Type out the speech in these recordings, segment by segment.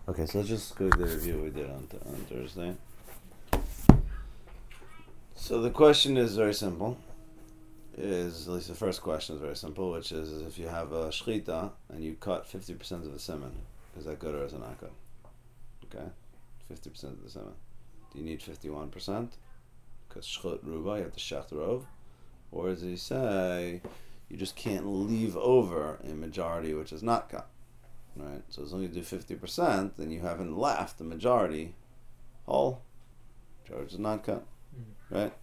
Okay, so let's just go to the review we did on Thursday. So the question is very simple. At least the first question is very simple, which is if you have a shchita and you cut 50% of the semen, is that good or is it not good? Okay, 50% of the semen. Do you need 51%? Because shchut ruba, you have to shacht rov. Or does he say you just can't leave over a majority which is not cut? Right, so as long as you do 50%, then you haven't left the majority whole, which is not cut. Right?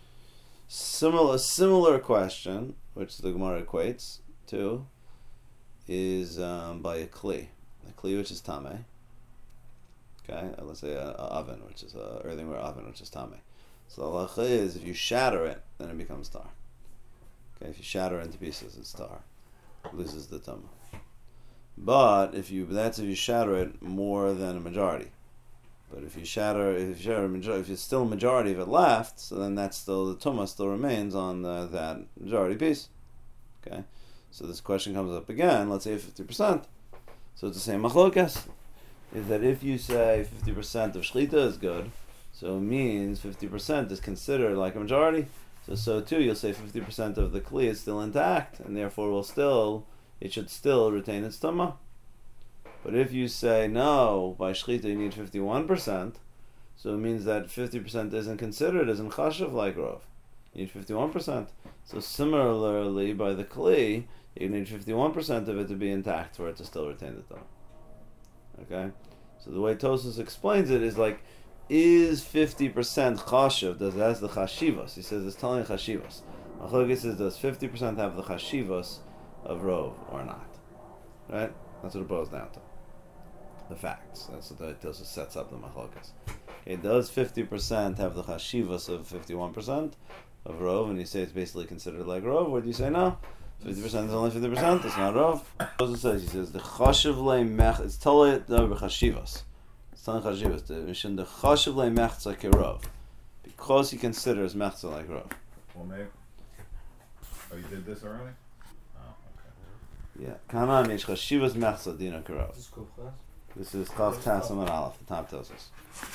Similar question, which the Gemara equates to, is by a kli which is tame. Okay, let's say a oven, which is a earthenware oven, which is tame. So the halacha is if you shatter it, then it becomes tar. Okay, if you shatter it into pieces, it's tar. It loses the tumah. But if you shatter it more than a majority. But if it's still a majority of it left, so then that's still the tumah still remains on that majority piece. Okay, so this question comes up again. Let's say 50%. So it's the same machlokas. Is that if you say 50% of shchita is good, so it means 50% is considered like a majority. So too, you'll say 50% of the kli is still intact, and therefore it should still retain its tumah. But if you say no, by shchita you need 51%, so it means that 50% isn't considered as in chashav like rov. You need 51%. So similarly, by the kli, you need 51% of it to be intact for it to still retain the tumah. Okay? So the way Tosfos explains it is like, is 50% chashav, does it has the chashivos? He says it's telling chashivos. Machlokes says, does 50% have the chashivos of rov or not? Right? That's what it boils down to. The facts. That's what it also sets up the machlokas. Okay, does 50% have the chashivas of 51% of rov, and you say it's basically considered like rov, or do you say no? 50% is only 50%, it's not rov. Also says, he says, the chashiv le mech, it's totally chashivas. It's telling chashivas, the chashiv le mechza kerov, because he considers mechza like rov. Well, maybe. Oh, you did this already? Oh, okay. Yeah. Kana means chashivas mechza dina kerov. This is Chaf Tasam and Aleph, the top Tosfos.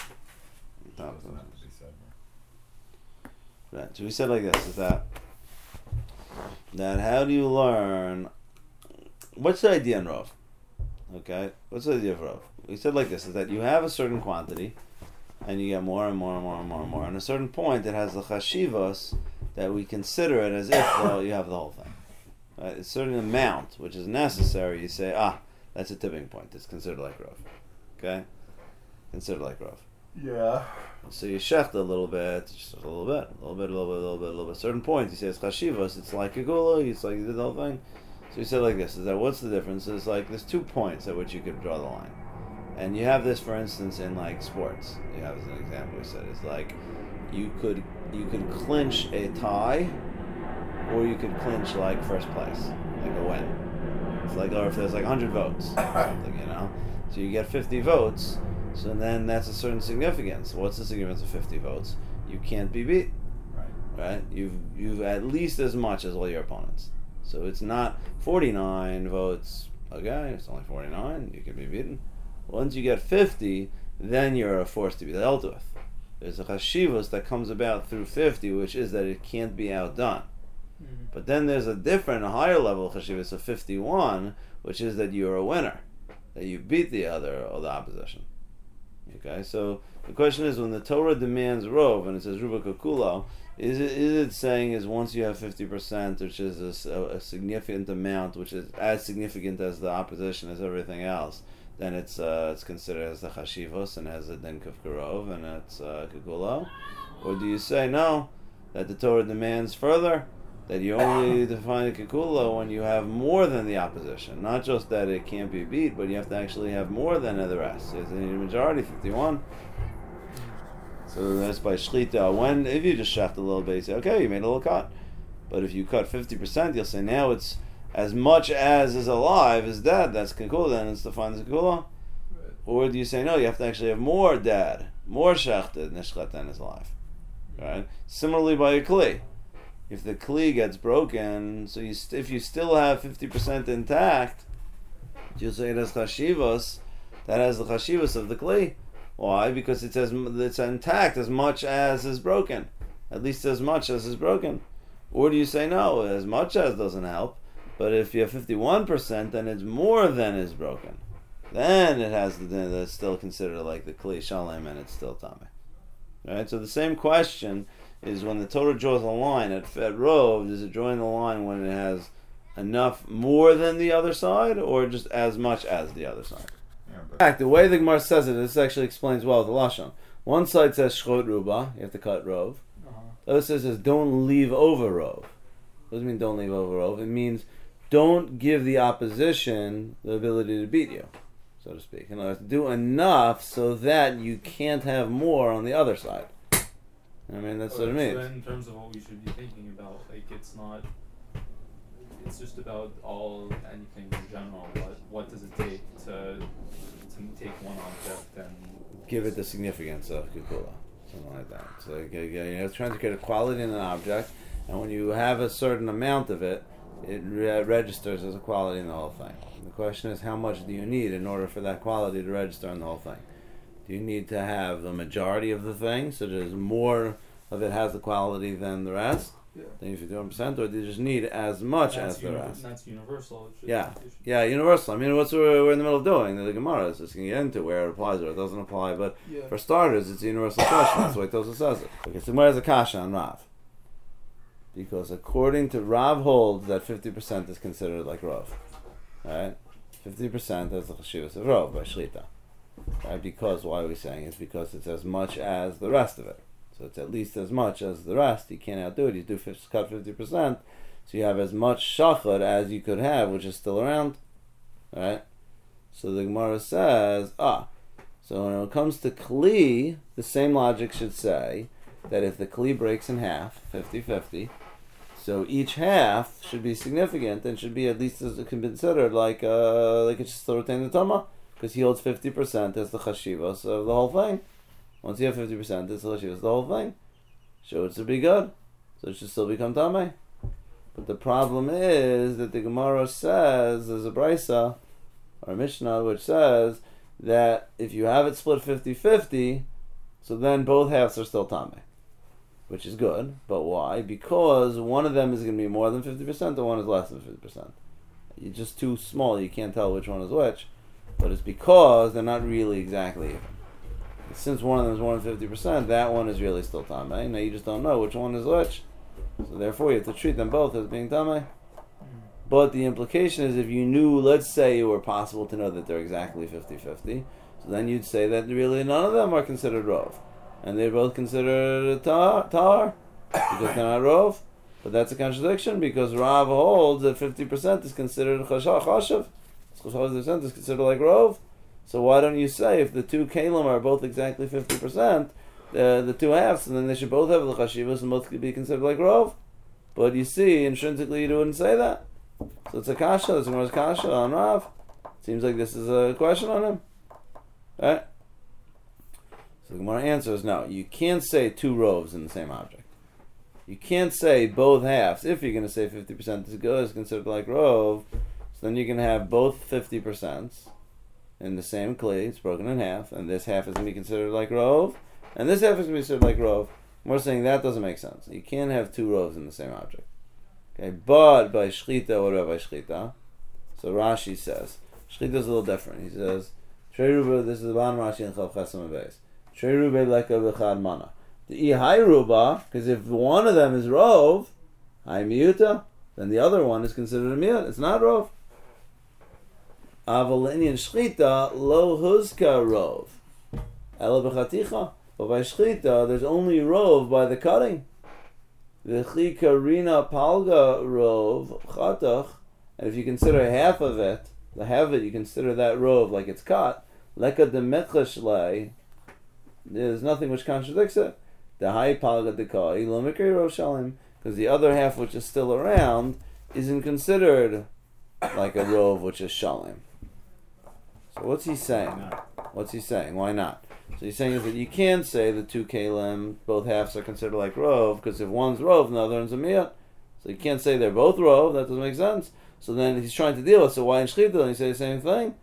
Right. So we said like this: is that how do you learn? What's the idea in Rov? Okay, what's the idea of Rov? We said like this: is that you have a certain quantity, and you get more and more and more and more and more. And at a certain point, it has the chashivos that we consider it as if you have the whole thing. Right? It's a certain amount which is necessary. You say, that's a tipping point. It's considered like rov. Okay? Considered like rov. Yeah. So you shecht a little bit, just a little bit. At a certain point, you say it's chashivos, it's like a gula, it's like you did the whole thing. So you said like this, is that what's the difference? It's like there's 2 points at which you could draw the line. And you have this, for instance, in like sports. You have as an example, we said, it's like you could clinch a tie, or you could clinch like first place, like a win. It's like, or if there's like 100 votes, something, so you get 50 votes, so then that's a certain significance. What's the significance of 50 votes? You can't be beat, right? You've at least as much as all your opponents. So it's not 49 votes. Okay, it's only 49. You can be beaten. Once you get 50, then you're a force to be dealt with. There's a chashivos that comes about through 50, which is that it can't be outdone. But then there's a higher level of chashivas of 51, which is that you're a winner, that you beat the opposition. Okay, so the question is, when the Torah demands rov and it says ruba kakulo, is it saying is once you have 50%, which is a significant amount, which is as significant as the opposition as everything else, then it's considered as the chashivos and has a dink of karov and it's kakulo, or do you say no, that the Torah demands further? That you only define a kikula when you have more than the opposition. Not just that it can't be beat, but you have to actually have more than the rest. So you need a majority, 51. So that's by shchita. If you just shaft a little bit, you say, okay, you made a little cut. But if you cut 50%, you'll say now it's as much as is alive is dead. That's kikula, then it's defined as kikula. Right. Or do you say, no, you have to actually have more dead, more shachted, nishchat than is alive. Right? Similarly by a kli. If the kli gets broken, so if you still have 50% intact, you'll say it has chashivos that has the chashivas of the kli. Why? Because it's intact as much as is broken, at least as much as is broken. Or do you say no, as much as doesn't help, but if you have 51%, then it's more than is broken. Then it has it's still considered like the kli shalem, and it's still tameh. Right. So the same question is when the Torah draws a line at rov. Is it drawing the line when it has enough more than the other side, or just as much as the other side? In fact, the way the Gemara says it, this actually explains well the lashon. One side says shchot ruba, you have to cut rov. The other side says don't leave over rov. What does it mean don't leave over rov? It means don't give the opposition the ability to beat you, so to speak. In other words, do enough so that you can't have more on the other side. I mean, that's what it means. So then in terms of what we should be thinking about, like it's just about anything in general. What does it take to take one object and give it the significance of kikula, something like that. So you're trying to get a quality in an object, and when you have a certain amount of it, it registers as a quality in the whole thing. The question is, how much do you need in order for that quality to register in the whole thing? Do you need to have the majority of the thing, so there's more of it has the quality than the rest? Yeah. Then you 51%, or do you just need as much as the rest? That's universal. Yeah, universal. I mean, what's we're in the middle of doing? The Gemara is just going to get into where it applies or it doesn't apply, but for starters, it's a universal question. That's why Tosafos says it. Okay, so where's the kasha on Rav? Because according to Rav holds that 50% is considered like Rav. Right? 50% is the chashivas of Rav by Shlita. Right? Because, why are we saying? It's because it's as much as the rest of it. So it's at least as much as the rest. You can't outdo it. You do cut 50%, so you have as much shachar as you could have, which is still around. Right? So the Gemara says, so when it comes to kli, the same logic should say that if the kli breaks in half, 50-50, so each half should be significant and should be at least as it can be considered like it should still retain the tama, because he holds 50% as the chashivos of the whole thing. Once you have 50%, it's the chashivos of the whole thing. So it should be good. So it should still become tamei. But the problem is that the Gemara says, there's a brisa, or a Mishnah, which says that if you have it split 50-50, so then both halves are still tamei. Which is good, but why? Because one of them is going to be more than 50% and one is less than 50%. You're just too small, you can't tell which one is which, but it's because they're not really exactly even. Since one of them is more than 50%, that one is really still tamei. Now you just don't know which one is which, so therefore you have to treat them both as being tamei. But the implication is if you knew, let's say it were possible to know that they're exactly 50-50, so then you'd say that really none of them are considered rov. And they're both considered tar because they're not rov. But that's a contradiction because Rav holds that 50% is considered chashav. 50% is considered like rov. So why don't you say if the two kalim are both exactly 50%, the two halves, and then they should both have the chashivas and both could be considered like rov? But you see, intrinsically you wouldn't say that. So it's a kasha. There's a kasha on Rav. Seems like this is a question on him, right? So the Gemara answers no. You can't say two rovs in the same object. You can't say both halves. If you're going to say 50% is good, is considered like rov, so then you can have both 50% in the same kli. It's broken in half, and this half is going to be considered like rov, and this half is going to be considered like rov. We're saying that doesn't make sense. You can't have two rovs in the same object. Okay, but by shchita, what about by shchita? So Rashi says shchita is a little different. He says, this is the bottom Rashi in Chav Chesam Beis. The ihai ruba, because if one of them is rov, hai miuta, then the other one is considered a miut. It's not rov. Aval inyan shchita lo huzka rov, ela b'chaticha. But by shchita, there's only rov by the cutting. V'chi karina palga rov chatach, and if you consider half of it, the half of it, you consider that rov like it's cut. Leka demetcha shlei. There's nothing which contradicts it. The high palga dekai lo mikri rov shalim, because the other half which is still around isn't considered like a rov which is shalim. So what's he saying? What's he saying? Why not? So he's saying is that you can't say the two kalim, both halves are considered like rov, because if one's rov, the other one's a miyat. So you can't say they're both rov. That doesn't make sense. So then he's trying to deal with. So why in shchita? And he say the same thing.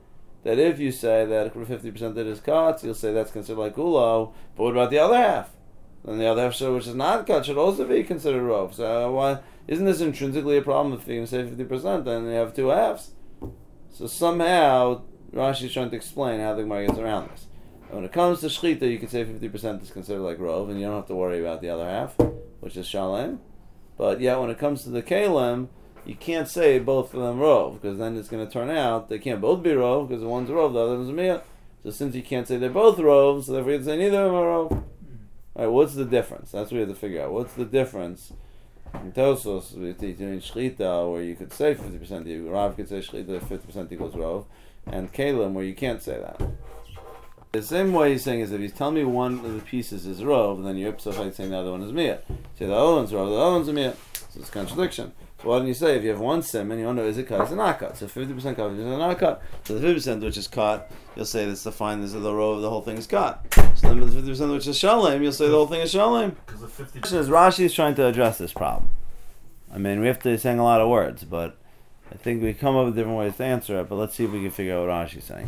that if you say that 50% it is cut, you'll say that's considered like Kulo, but what about the other half? Then the other half, which is not cut, should also be considered Rov. So why isn't this intrinsically a problem if you're going to say 50%, then you have two halves? So somehow, Rashi is trying to explain how the Gemara gets around this. And when it comes to Shechita, you can say 50% is considered like Rov, and you don't have to worry about the other half, which is Shalem. But yet when it comes to the Kalim, you can't say both of them Rov, because then it's going to turn out they can't both be Rov, because the one's Rov, the other one's a Miyah. So since you can't say they're both Rov, so therefore you have to say neither of them are Rov. Alright, what's the difference? That's what we have to figure out. What's the difference in Tosos between Shechita, where you could say 50%, Rav could say Shechita 50% equals Rov, and Kalim, where you can't say that. The same way he's saying is if he's telling me one of the pieces is Rov, then you're upside saying the other one is Miyah. Say the other one's Rov, the other one's a Miyah. So it's a contradiction. So why don't you say if you have one sim and you want to know is it cut, is it not cut? So 50% cut, 50% not cut. So the 50% which is cut, you'll say that's defined as the Rov, the whole thing is cut. So then the 50% which is Shalem, you'll say the whole thing is Shalem. Because the 50%. The question is Rashi is trying to address this problem. I mean, we have to saying a lot of words, but I think we come up with different ways to answer it, but let's see if we can figure out what Rashi's saying.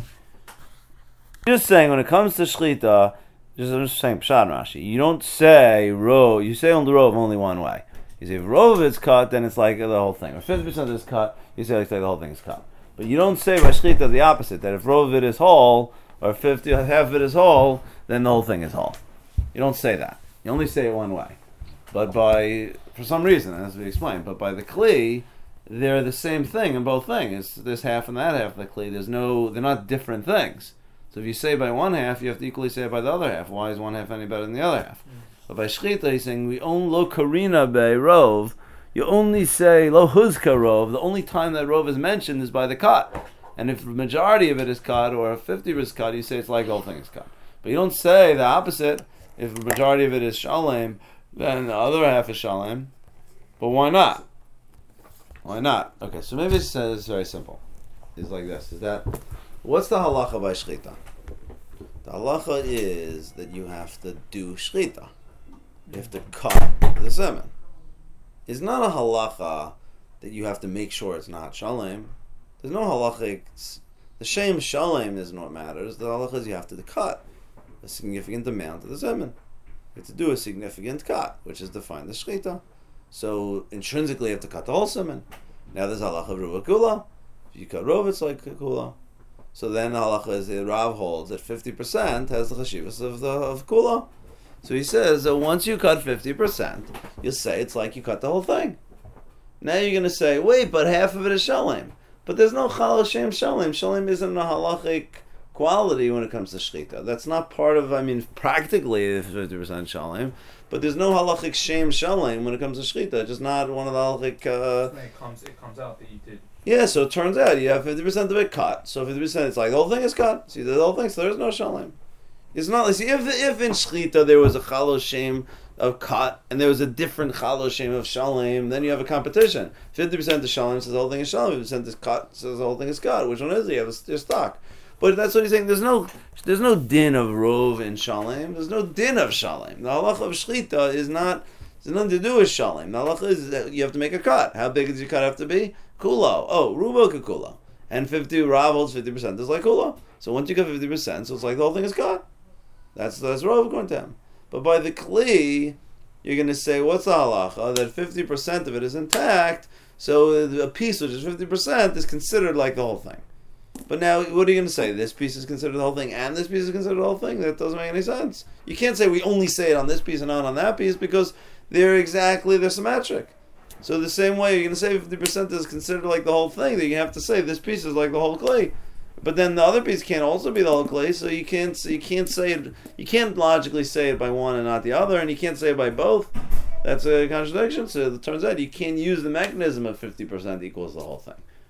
Just saying, when it comes to Shechita, I'm just saying Pshat Rashi, you don't say Rov, you say on the Rov only one way. You say if Rov is cut, then it's like the whole thing. Or 50% is cut, you say like the whole thing is cut. But you don't say by Shechita the opposite, that if Rov of it is whole, or half of it is whole, then the whole thing is whole. You don't say that. You only say it one way. But for some reason, as we explained, but by the Kli, they're the same thing in both things. It's this half and that half of the Kli. They're not different things. So if you say by one half, you have to equally say it by the other half. Why is one half any better than the other half? But by Shechita, he's saying, we own lo karina be rov. You only say lo huzka rov. The only time that rov is mentioned is by the cut. And if the majority of it is cut, or if 50 is cut, you say it's like the whole thing is cut. But you don't say the opposite. If the majority of it is shalem, then the other half is shalem. But why not? Why not? Okay, so maybe it's very simple. It's like this. Is that, what's the halacha by Shechita? The halacha is that you have to do Shechita. You have to cut the semen. It's not a halacha that you have to make sure it's not shalem. There's no halacha. The shem shalem isn't what matters. The halacha is you have to cut a significant amount of the semen. You have to do a significant cut, which is defined as Shechita. So intrinsically you have to cut the whole semen. Now there's halacha of Ruva Kula. If you cut Ruva, it's like Kula. So then the halacha is the Rav holds that 50% has the chashivas of Kula. So he says that once you cut 50%, you'll say it's like you cut the whole thing. Now you're going to say, wait, but half of it is shalem. But there's no chal shem shalem. Shalem isn't a halachic quality when it comes to shechita. That's not part of, practically 50% shalem, but there's no halachic shem shalem when it comes to shechita. Just not one of the halachic... It comes out that you did. Yeah, so it turns out you have 50% of it cut. So 50%, it's like the whole thing is cut. See, the whole thing, so there's no shalem. It's not like, see, if in shechita there was a chalo shem of cut and there was a different chalo shem of shalem, then you have a competition. 50% of shalem says the whole thing is shalem, 50% is cut says the whole thing is cut. Which one is it? You have your stock. But that's what he's saying. There's no din of rov in shalem. There's no din of shalem. The halacha of shechita is not. There's nothing to do with shalem. The halacha is that you have to make a cut. How big does your cut have to be? Kulo. Oh, rubo kulo. And 50 rav holds 50% is like kulo. So once you cut 50%, so it's like the whole thing is cut. That's rov according to him. But by the kli, you're going to say, what's the halacha? That 50% of it is intact. So a piece which is 50% is considered like the whole thing. But now, what are you going to say? This piece is considered the whole thing, and this piece is considered the whole thing? That doesn't make any sense. You can't say we only say it on this piece and not on that piece, because they're symmetric. So the same way, you're going to say 50% is considered like the whole thing, that you have to say this piece is like the whole clay. But then the other piece can't also be the whole clay, so you can't say it. You can't logically say it by one and not the other, and you can't say it by both. That's a contradiction. So it turns out you can't use the mechanism of 50% equals the whole thing.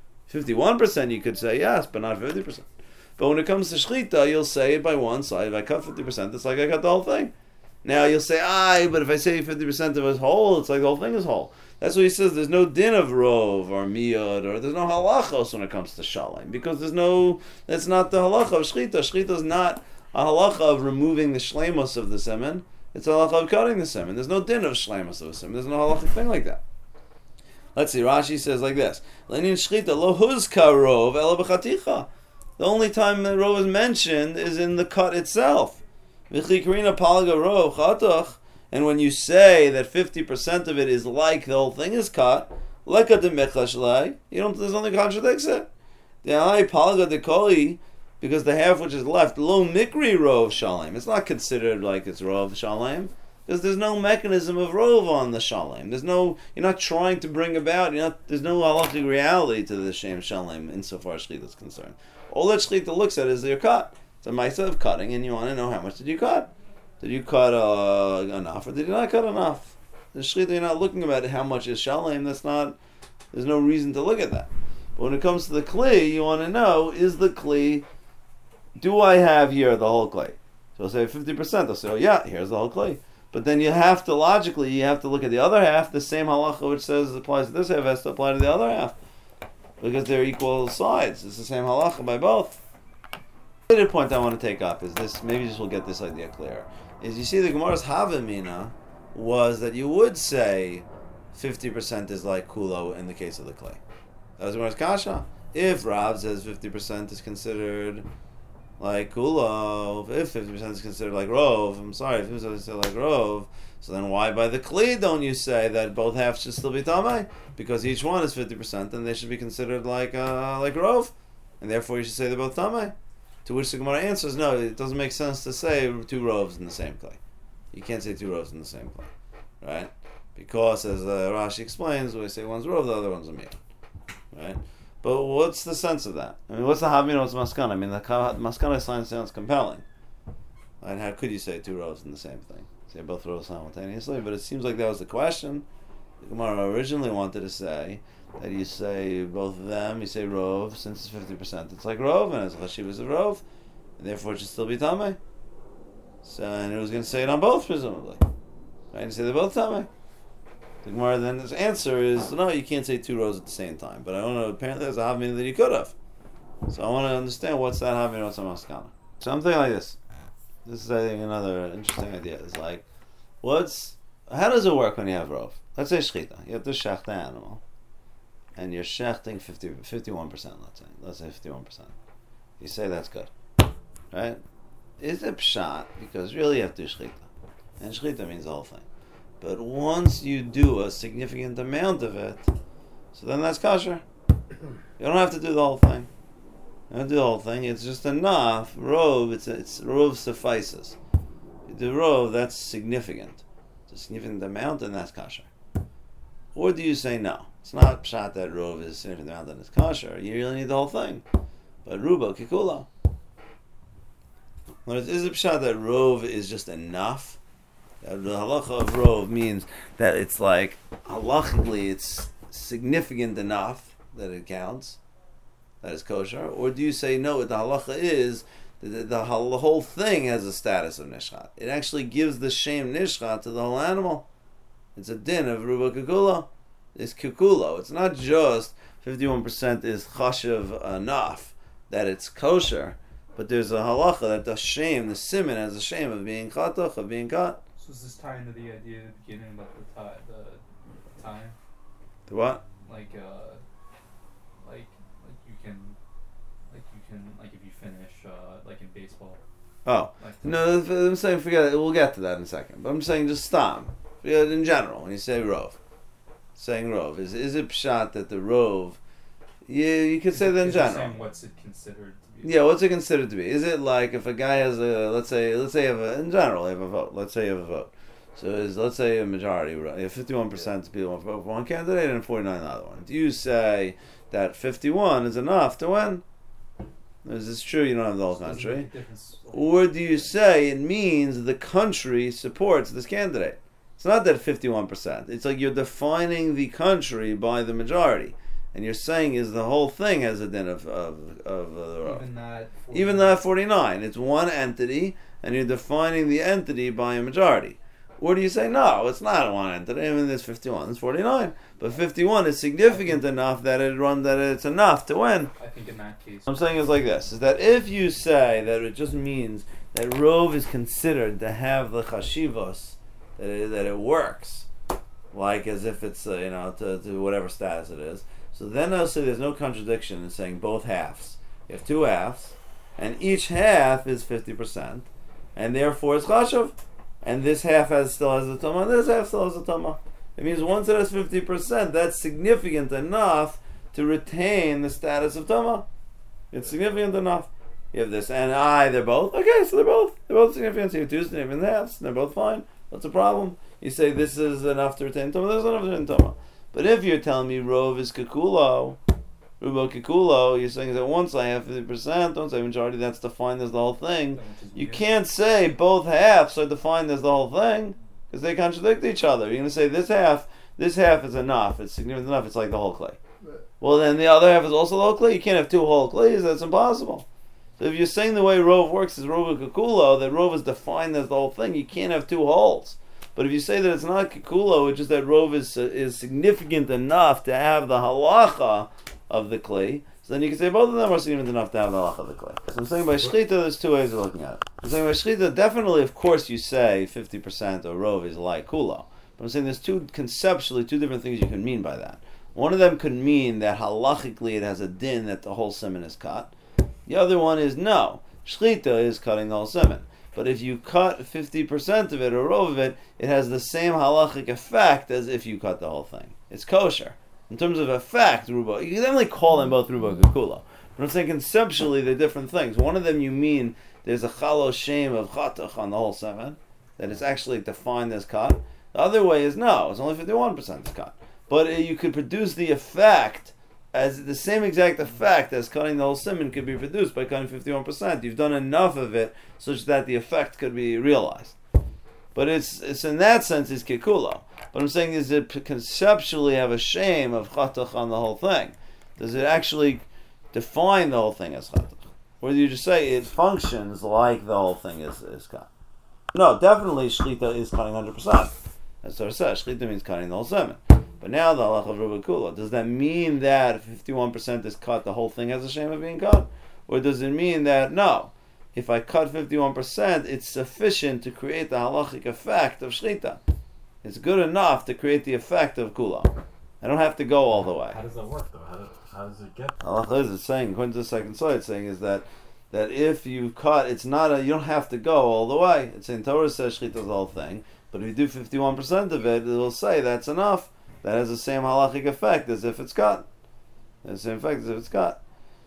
51% you could say yes, but not 50%. But when it comes to shechita, you'll say it by one side. If I cut 50%, it's like I cut the whole thing. Now you'll say, but if I say 50% of it is whole, it's like the whole thing is whole. That's what he says. There's no din of rov or miyad, or there's no halachos when it comes to shalem, because that's not the halacha of shechita. Shechita is not a halacha of removing the shleimus of the semen. It's a halacha of cutting the semen. There's no din of shleimus of the semen. There's no halachic thing like that. Let's see. Rashi says like this: "Leinin shechita lo huzka rov ela b'chaticha." The only time that Rov is mentioned is in the cut itself. V'chikrina palaga Rov chatoch. And when you say that 50% of it is like the whole thing is cut, like a demechashlai, there's nothing contradicts it. The alai palaga dekoli, because the half which is left, lo mikri Rov shalem. It's not considered like it's Rov shalem. Because there's no mechanism of rov on the shalem. You're not trying to bring about, there's no halachic reality to the shem shalem insofar as shechita is concerned. All that shechita looks at is your cut. It's a ma'aseh of cutting, and you want to know how much did you cut. Did you cut enough, or did you not cut enough? The shechita, you're not looking at how much is shalem. There's no reason to look at that. But when it comes to the kli, you want to know, is the kli, do I have here the whole kli? So I'll say 50%. I'll say, oh yeah, here's the whole kli. But then you have to look at the other half. The same halacha which says it applies to this half has to apply to the other half. Because they're equal sides. It's the same halacha by both. The other point I want to take up is this, maybe just we'll get this idea clear, is you see the Gemara's Havamina was that you would say 50% is like kulo in the case of the clay. That was the Gemara's kasha. If Rav says 50% is considered like kulo, if 50% is considered like rov, if 50% is considered like rov, so then why by the kli don't you say that both halves should still be tamei? Because each one is 50% and they should be considered like rov, and therefore you should say they're both tamei. To which the Gemara answers, no, it doesn't make sense to say two rovs in the same clay. You can't say two rovs in the same clay, right? Because as Rashi explains, we say one's rov, the other one's a miyah, right? But what's the sense of that? I mean, what's the havmina? What's the maskana? I mean, the maskana sounds compelling. And how could you say two rows in the same thing? Say both rows simultaneously? But it seems like that was the question. The Gemara originally wanted to say that you say both of them, you say rov, since it's 50%, it's like rov, and as chashiv is a rov, and therefore it should still be tamei. So, and it was going to say it on both, presumably. Right? And say they're both tamei. The Gemara then his answer is, no, you can't say two rows at the same time. But I don't know, apparently there's a havmina that you could have. So I want to understand what's that havmina, what's a maskana. So I'm thinking like this. This is, I think, another interesting idea. It's like, how does it work when you have rov? Let's say shechita. You have to shech the animal. And you're shechting 51%, let's say. Let's say 51%. You say that's good. Right? Is it pshat? Because really you have to do shechita. And shechita means the whole thing. But once you do a significant amount of it, so then that's kosher. You don't have to do the whole thing. You don't do the whole thing. It's just enough. Rov, it's rov suffices. You do rov, that's significant. It's a significant amount, and that's kosher. Or do you say no? It's not pshat that rov is a significant amount and it's kosher. You really need the whole thing. But rubo kikulo. Is it pshat that rov is just enough? The halacha of rov means that it's like, halachically it's significant enough that it counts, that is kosher? Or do you say, no, what the halacha is, the whole thing has a status of nishchat. It actually gives the shem nishchat to the whole animal. It's a din of ruba kikulo. It's kikulo. It's not just 51% is chashiv enough that it's kosher, but there's a halacha that the shem, the siman, has a shem of being chatoch, of being cut. So does this tie into the idea at the beginning about the time? The what? Like you can if you finish like in baseball. Oh no, I'm saying forget it. We'll get to that in a second. But I'm saying just stop. In general, when you say rov, saying rov is it pshat that the rov? Yeah, you could say that in general. Saying what's it considered to be? Yeah, what's it considered to be? Is it like if a guy has let's say you have in general you have a vote. Let's say you have a vote. So let's say a majority, you have 51% people vote for one candidate and 49 the other one. Do you say that 51 is enough to win? Is this true? You don't have the whole country. Or do you say it means the country supports this candidate? It's not that 51%. It's like you're defining the country by the majority. And you're saying is the whole thing has a din of the rov. Even that 49. It's one entity, and you're defining the entity by a majority. Or do you say, no, it's not one entity. I mean, there's 51, there's 49. But 51 is significant enough that it's enough to win. I think in that case... What I'm saying is like this, is that if you say that it just means that rov is considered to have the chashivos, that it works, like as if it's, to whatever status it is, so then I'll say there's no contradiction in saying both halves You have two halves, and each half is 50%, and therefore it's chashuv. And this half still has a tumah, and this half still has a tumah. It means once it has 50%, that's significant enough to retain the status of tumah. It's significant enough. You have this and I, they're both okay, so they're both significant. So you have two significant halves, and they're both fine. What's the problem? You say this is enough to retain tumah, this is enough to retain tumah. But if you're telling me rov is kikulo, rubo kikulo, you're saying that once I have 50%, once I have majority, that's defined as the whole thing. You can't say both halves are defined as the whole thing, because they contradict each other. You're going to say this half is enough, it's significant enough, it's like the whole clay. Well, then the other half is also the whole clay. You can't have two whole clays, that's impossible. So if you're saying the way rov works is rov kikulo, that rov is defined as the whole thing, you can't have two holes. But if you say that it's not kikulo, it's just that rov is significant enough to have the halacha of the clay, so then you can say both of them are significant enough to have the halacha of the clay. So I'm saying by shchita, there's two ways of looking at it. I'm saying by shchita, definitely, of course, you say 50% of rov is like kulo. But I'm saying there's conceptually two different things you can mean by that. One of them could mean that halachically it has a din that the whole semen is cut. The other one is no, shchita is cutting the whole semen. But if you cut 50% of it or rov of it, it has the same halachic effect as if you cut the whole thing. It's kosher. In terms of effect, rubo, you can definitely call them both rubo kikulo. But I'm saying conceptually they're different things. One of them you mean there's a chalo shem of chatach on the whole semen, that it's actually defined as cut. The other way is no, it's only 51% is cut. But you could produce the effect as the same exact effect as cutting the whole semen could be produced by cutting 51%. You've done enough of it such that the effect could be realized. But it's in that sense it's kikulo. But I'm saying is it conceptually have a shame of chatach on the whole thing? Does it actually define the whole thing as chatach? Or do you just say it functions like the whole thing is cut? No, definitely shlita is cutting 100%. That's what it says. Shlita means cutting the whole semen. But now the halacha of rubo kikulo, does that mean that 51% is cut, the whole thing has a shame of being cut? Or does it mean that no, if I cut 51%, it's sufficient to create the halachic effect of shlita? It's good enough to create the effect of kulo. I don't have to go all the way. How does that work though? How does it get? Halacha is saying, according to the second slide, it's saying is that if you cut, it's not you don't have to go all the way. It's saying Torah says shlita is the whole thing, but if you do 51% of it, it will say that's enough. That has the same halachic effect as if it's cut. The same effect as if it's cut.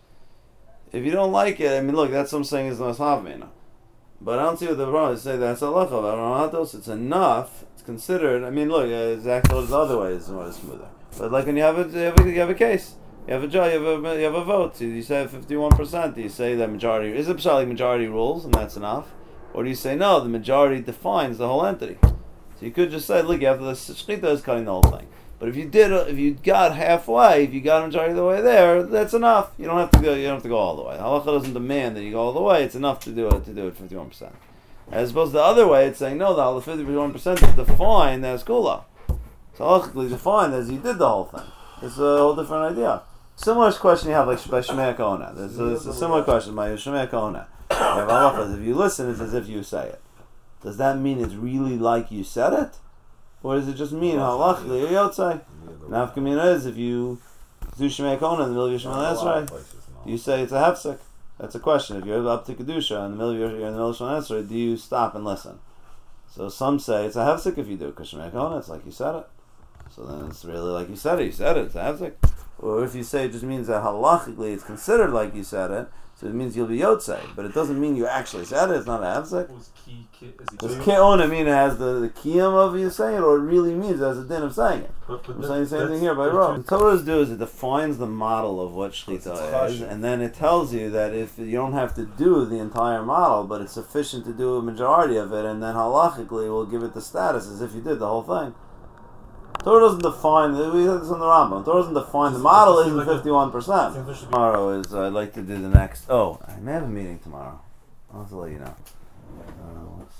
If you don't like it, I mean, look, that's what I'm saying is not havmina. But I don't see what the problem is. Say that's halacha. But it's enough. It's considered. I mean, look, it's actually the other way is more smoother. But like when you have a case, you have a vote. You say 51%. Do you say that majority is it like majority rules and that's enough, or do you say no? The majority defines the whole entity. So you could just say, look, you have the shchita is cutting the whole thing. But if you got halfway, if you got a majority of the way there, that's enough. You don't have to go. You don't have to go all the way. Halacha doesn't demand that you go all the way. It's enough to do it 51%. As opposed to the other way, it's saying no. The 51% is defined as kula. It's halachically defined as you did the whole thing. It's a whole different idea. Similar question you have like by Shemei Kohana. There's a similar question by Shemei Kohana. You have halachas. If you listen, it's as if you say it. Does that mean it's really like you said it? Or does it just mean halachically or yotzei? Nafkamina is if you do Shemei Kohana in the middle of your Shemei Esrei, you say it's a hefsek. That's a question. If you're up to Kedusha in the middle of you're in the middle of Shemei Esrei, do you stop and listen? So some say it's a hefsek if you do, because Shemei Kohana, it's like you said it. So then it's really like you said it. You said it. It's a hefsek. Or if you say it just means that halachically it's considered like you said it, so it means you'll be yotzei, but it doesn't mean you actually said it. It's not a hefsek. Does ke'ona mean it has the kiyum of you saying it, or it really means it has a din of saying it? I'm saying the same thing here by Rav. What Torahs do is it defines the model of what shchita is, and then it tells you that if you don't have to do the entire model, but it's sufficient to do a majority of it, and then halachically we'll give it the status as if you did the whole thing. Torah doesn't define, we had this on the Rambam, Torah doesn't define, the model isn't 51%. Tomorrow is, I'd like to do the next, I may have a meeting tomorrow. I'll have to let you know. What's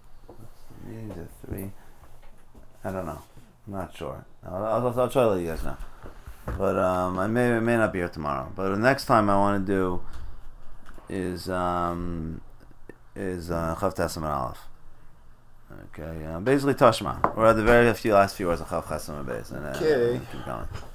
the meeting's at 3? I don't know. I'm not sure. I'll try to let you guys know. But I may not be here tomorrow. But the next time I want to do is Chav Tesam and Aleph. Okay, basically Tashma. We're at the last few words of Chav Chesam and Beis. Okay. Keep going.